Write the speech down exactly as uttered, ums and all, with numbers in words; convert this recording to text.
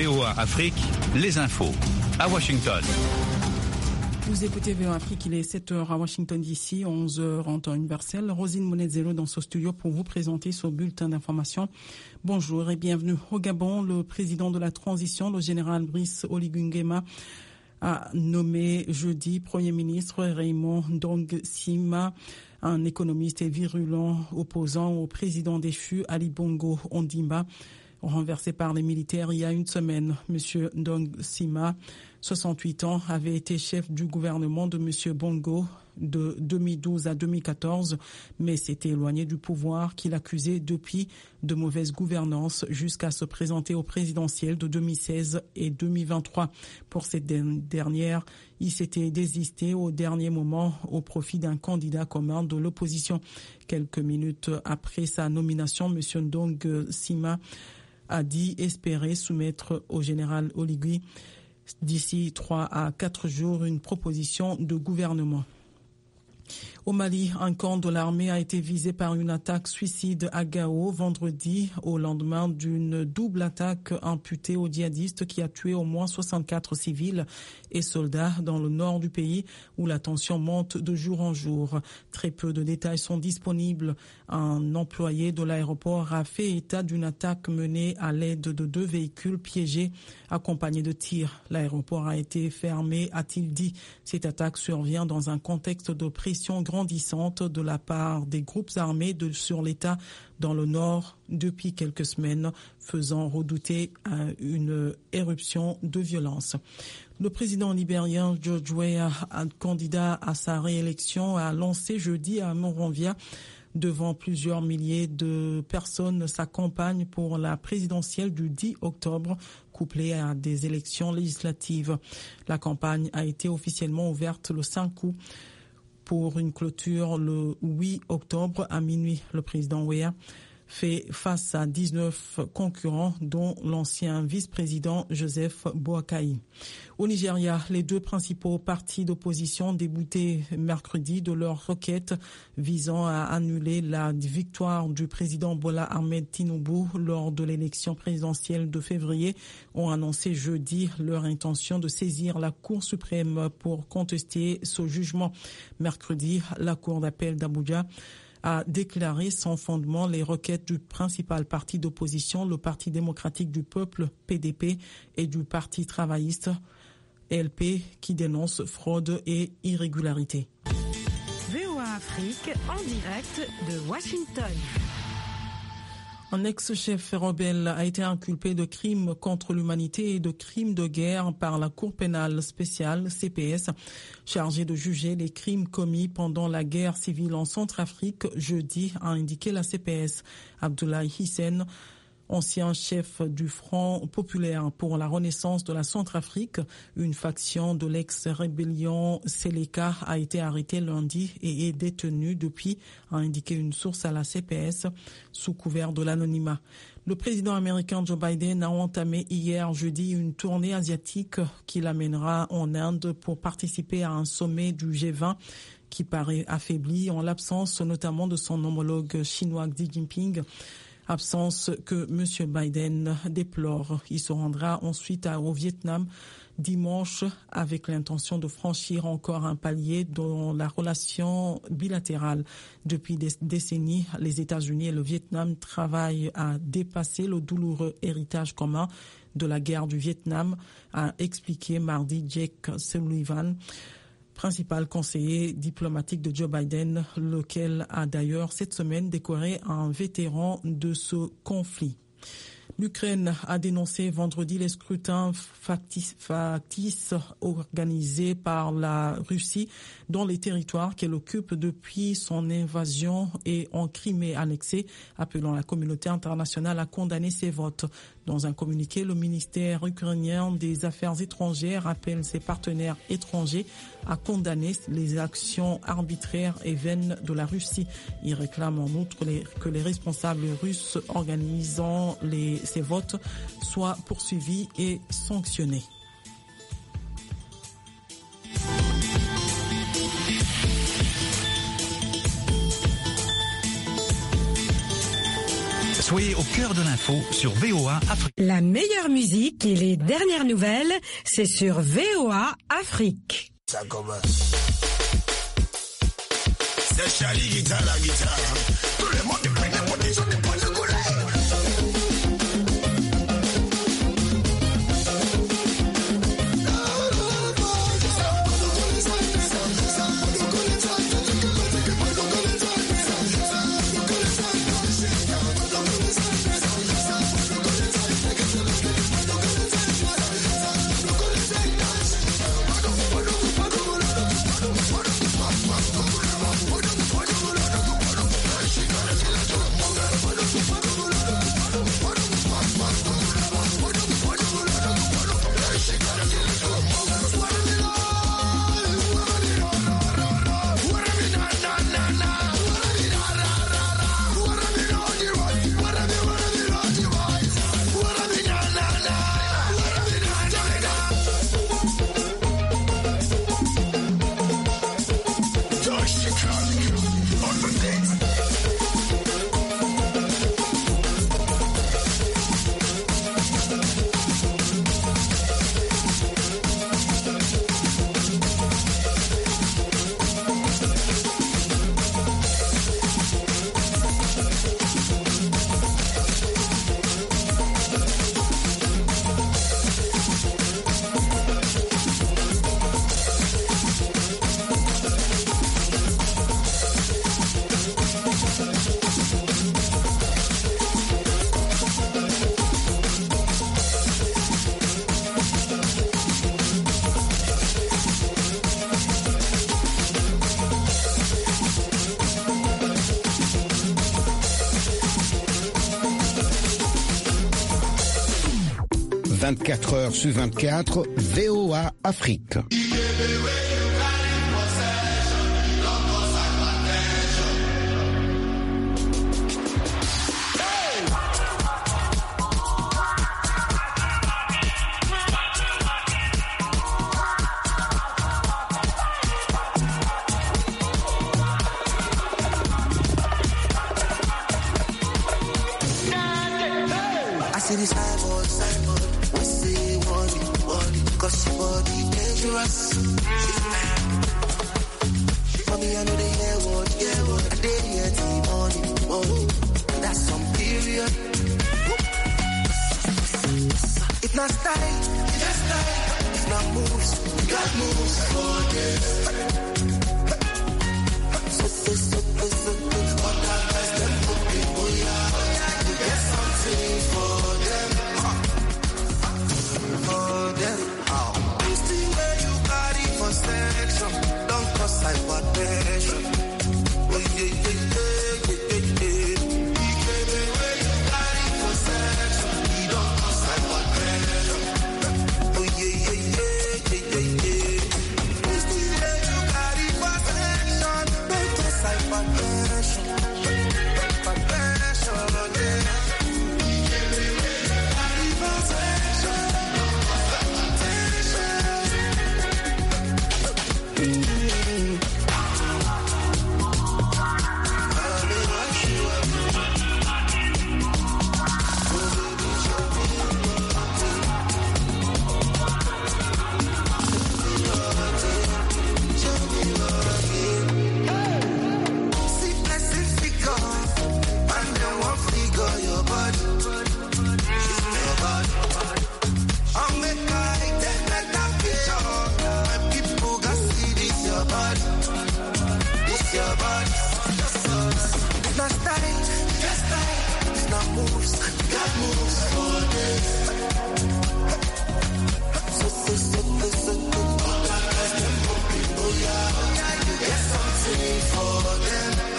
V O A Afrique, les infos à Washington. Vous écoutez V O A Afrique, il est sept heures à Washington D C, onze heures en temps universel. Rosine Monezero dans ce studio pour vous présenter ce bulletin d'information. Bonjour et bienvenue au Gabon. Le président de la transition, le général Brice Oligui Nguema, a nommé jeudi Premier ministre Raymond Ndong Sima, un économiste et virulent opposant au président déchu Ali Bongo Ondimba, renversé par les militaires il y a une semaine. Monsieur Ndong Sima, soixante-huit ans, avait été chef du gouvernement de Monsieur Bongo de deux mille douze à deux mille quatorze, mais s'était éloigné du pouvoir qu'il accusait depuis de mauvaise gouvernance jusqu'à se présenter au présidentiel de deux mille seize et deux mille vingt-trois. Pour cette dernière, il s'était désisté au dernier moment au profit d'un candidat commun de l'opposition. Quelques minutes après sa nomination, Monsieur Ndong Sima a dit espérer soumettre au général Oligui d'ici trois à quatre jours une proposition de gouvernement. Au Mali, un camp de l'armée a été visé par une attaque suicide à Gao vendredi au lendemain d'une double attaque imputée aux djihadistes qui a tué au moins soixante-quatre civils et soldats dans le nord du pays où la tension monte de jour en jour. Très peu de détails sont disponibles. Un employé de l'aéroport a fait état d'une attaque menée à l'aide de deux véhicules piégés accompagnés de tirs. L'aéroport a été fermé, a-t-il dit. Cette attaque survient dans un contexte de pression grandissante de la part des groupes armés de, sur l'État dans le nord depuis quelques semaines, faisant redouter euh, une éruption de violence. Le président libérien George Weah, candidat à sa réélection, a lancé jeudi à Monrovia devant plusieurs milliers de personnes sa campagne pour la présidentielle du dix octobre, couplée à des élections législatives. La campagne a été officiellement ouverte le cinq août. Pour une clôture le huit octobre à minuit. Le président Weah fait face à dix-neuf concurrents, dont l'ancien vice-président Joseph Boakai. Au Nigeria, les deux principaux partis d'opposition débutaient mercredi de leur requête visant à annuler la victoire du président Bola Ahmed Tinubu lors de l'élection présidentielle de février ont annoncé jeudi leur intention de saisir la Cour suprême pour contester ce jugement. Mercredi, la Cour d'appel d'Abuja a déclaré sans fondement les requêtes du principal parti d'opposition, le Parti démocratique du peuple, P D P, et du Parti travailliste, L P, qui dénoncent fraude et irrégularité. V O A Afrique en direct de Washington. Un ex-chef rebelle a été inculpé de crimes contre l'humanité et de crimes de guerre par la Cour pénale spéciale C P S, chargée de juger les crimes commis pendant la guerre civile en Centrafrique, jeudi, a indiqué la C P S. Abdoulaye Hissène, ancien chef du Front populaire pour la renaissance de la Centrafrique, une faction de l'ex-rébellion Seleka, a été arrêté lundi et est détenu depuis, a indiqué une source à la C P S, sous couvert de l'anonymat. Le président américain Joe Biden a entamé hier jeudi une tournée asiatique qui l'amènera en Inde pour participer à un sommet du G vingt qui paraît affaibli en l'absence notamment de son homologue chinois Xi Jinping. Absence que M. Biden déplore. Il se rendra ensuite au Vietnam dimanche avec l'intention de franchir encore un palier dans la relation bilatérale. Depuis des décennies, les États-Unis et le Vietnam travaillent à dépasser le douloureux héritage commun de la guerre du Vietnam, a expliqué mardi Jake Sullivan, principal conseiller diplomatique de Joe Biden, lequel a d'ailleurs cette semaine décoré un vétéran de ce conflit. L'Ukraine a dénoncé vendredi les scrutins factices, factices organisés par la Russie dans les territoires qu'elle occupe depuis son invasion et en Crimée annexée, appelant la communauté internationale à condamner ces votes. Dans un communiqué, le ministère ukrainien des Affaires étrangères appelle ses partenaires étrangers à condamner les actions arbitraires et vaines de la Russie. Il réclame en outre les, que les responsables russes organisant les, ces votes soient poursuivis et sanctionnés. Soyez au cœur de l'info sur V O A Afrique. La meilleure musique et les dernières nouvelles, c'est sur V O A Afrique. Ça commence. C'est Charlie guitare la guitare. Tout le monde est prêt pour des gens de points de colère. vingt-quatre heures sur vingt-quatre, V O A Afrique. For them.